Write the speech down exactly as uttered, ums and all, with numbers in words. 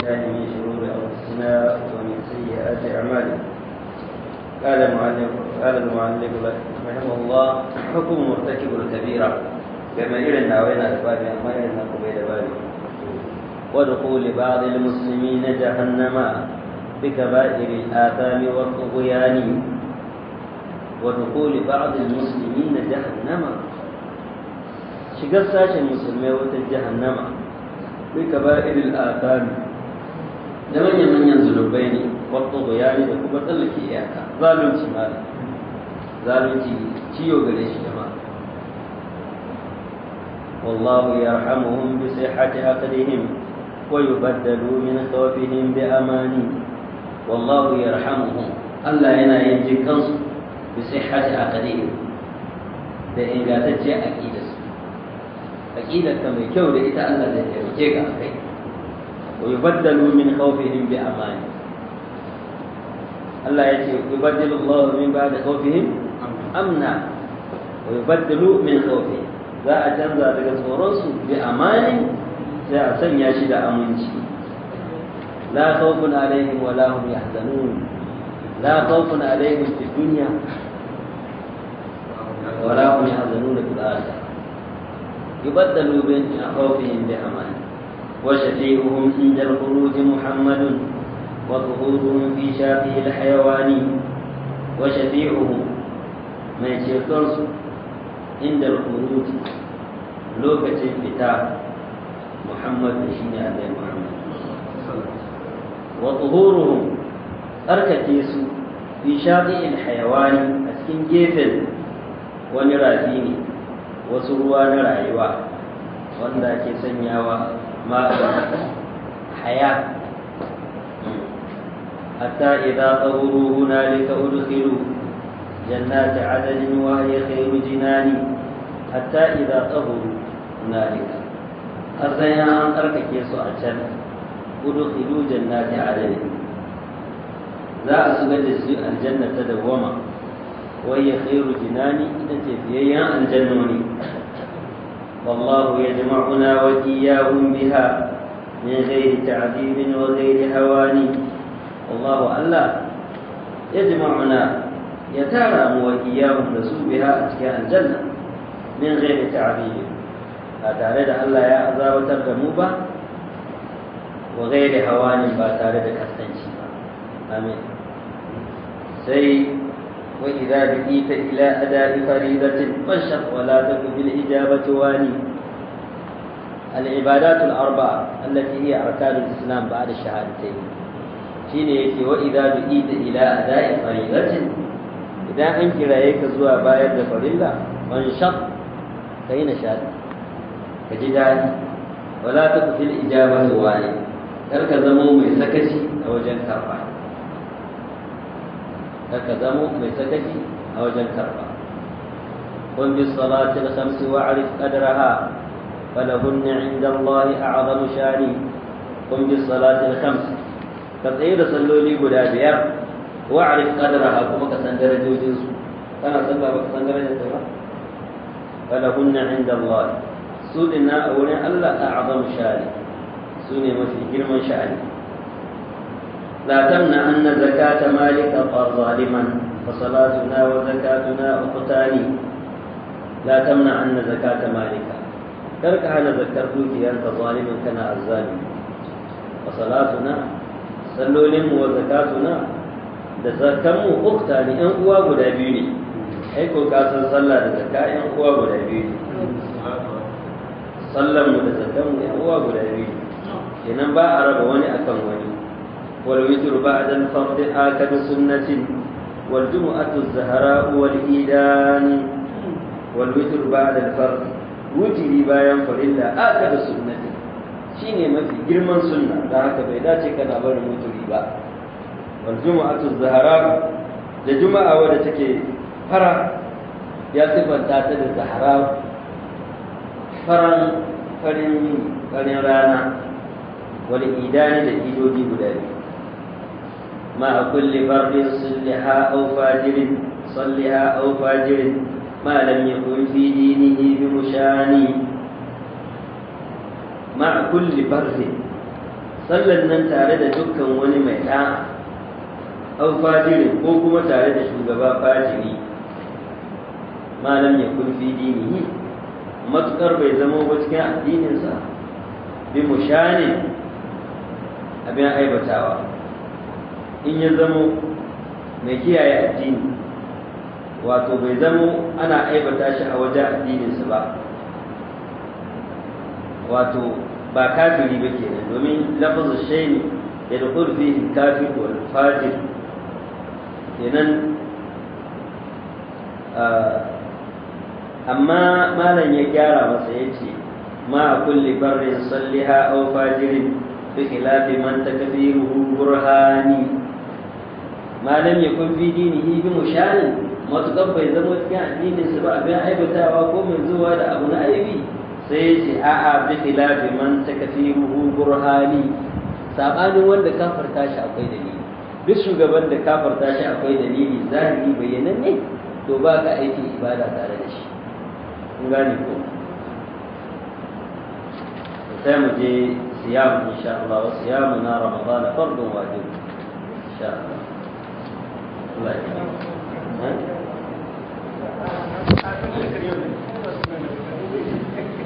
بالله من شرور أنفسنا ومن سيئات أعمالنا. قال المؤلف قال المؤلف رحمه الله: حكم مرتكب الكبيرة كما إلنا وين الباب ما إلنا قبيل بابه، ودخول بعض المسلمين جهنم بكبائر الآثام والطغيان. ودخول بعض المسلمين جهنم shigar sashen musulmai wata jahannama bai kaba'iril athami da manyan manyan zulubai ne, wato bayani da kuma tsallake iyaka, zalunci ma zalunci ciyo gare shi jama'a. wallahu yarhamuhum bi sihhati aqdihim wa yubaddalu min khawfihim bi amani. wallahu yarhamuhum, Allah yana yin jinkansu bi sihhati aqdihim da ingantacce aqida. aqidarka mai kyau da ita Allah zai taimake ka akai. wa yubaddalu min khawfihim bi amani. Allah ya ce yubaddalu Allah min ba'di khawfihim amna. wa yubaddalu min khawfihim, za a canza daga tsoron su bi amani, sai a sanya shi da aminci. la khawfun alaihim wa la hum yahzanun. la khawfun alaihim fid dunya wa la hum yahzanun fil akhirah. يبدلوا بين خوفهم بأمان. وشفيعهم عند الخروج محمد وظهورهم في شافه الحيوان. وشفيعهم من شيطرس عند الخروج لوكة الفتاة محمد شين عليه محمد. وظهورهم أركتيس في شافه الحيوان أسكن جيفل ونرافيني wasu ruwa na rayuwa wanda ake sanyawa ma'aikata haya. hatta idza tahuru hunalika udkhilu jannati adnin wa hiya khayru jinani. hatta idza tahuru hunalika, azaya an karkake su a can. udkhilu jannati adnin, za a shiga da su aljanna ta dawama. وهي خير جنان تفيا الجنون. والله يجمعنا وإياهم بها من غير تعذيب وغير هوان. والله ألا يجمعنا يتارم وإياهم رسول بها أتكاء الجنة من غير تعذيب، أتارد ألا يأذى وترجموبا وغير هوان باتارد كستنشيبا. آمين. سي وإذا دعيت إلى أداء فريضة فانشط ولا تك بالإجابة واني. العبادات الأربعة التي هي أركان الإسلام بعد الشهادتين شين يكي. وإذا دعيت إلى أداء فريضة، إذا أنك رأيك زوا بايد فريضة فانشط كين شاد كجدال ولا تك في الإجابة واني. ترك زمو من سكشي أو جن كربان، haka zamo mai sadaki a wajen karba. قم بالصلاة الخمس واعرف قدرها فلهن عند الله أعظم شان. قم بالصلاة الخمس، كتير صلوا لي بلا بيار واعرف قدرها كما كسندر جوجنس كان صلى وكسندر جوجنس. فلهن عند الله، سودنا أولا الله أعظم شان، سوني ما في كلمة شان. لا تمنع أن زكاة مالك ظالما فصلاتنا وزكاتنا أختان. لا تمنع أن زكاة مالك، ترك على ذكرتك أنت ظالما كان الظالم. فصلاتنا صلولم وزكاتنا ذكرم أختان أن هو غدابيني. أيكو كاسن صلى الزكاة أن هو غدابيني، صلم وزكام أن هو غدابيني. إنما بأرب وني أكم وني. والوتر بعد الفرض آكد سنة والجمعة الزهراء والإيدان. والوتر بعد الفرض، وتري بايان فرilla آكد سنة shine mafi girman sunna, da haka bai dace kana barin wuturi ba. والجمعة الزهراء, da juma'a wadda take fara, ya sifanta ta da zahra, faran farin farin rana. wal idani, da idodi guda biyu. مع كل فرد صلها أو فاجر صلها أو فاجر ما لم يكن في دينه بمشان. مع كل فرد sallan nan tare da dukkan wani mai ɗa'a aw fajirin ko kuma tare da shugaba fajiri malam ya kun fi dinihi matukar bai zama ba cikin addininsa bi mushanin abin aibatawa in ya zamo mai kiyaye addini wato bai zamo ana aibata shi a wajen addininsa ba wato ba kafiri ba kenan domin lafazin shaini ya da kurfi kafir wal fajir kenan amma malam ya gyara masa ya ce ma a kulli barrin salliha aw fajirin bi khilafi man takfiruhu burhani malam ya kun fi dinihi bi mushanin matuƙar bai zama cikin addinin su ba abin aibatawa ko mai zuwa da abu na aibi sai ya ce a'a bi khilafi man takfiruhu burhani sabanin wanda kafarta shi akwai dalili duk shugaban da kafarta shi akwai dalili zahiri bayyananne to ba ka aikin ibada tare da shi kun gane ko sai mu je siyam insha Allah wa siyamu na ramadan fardun wajib insha Allah Allah ya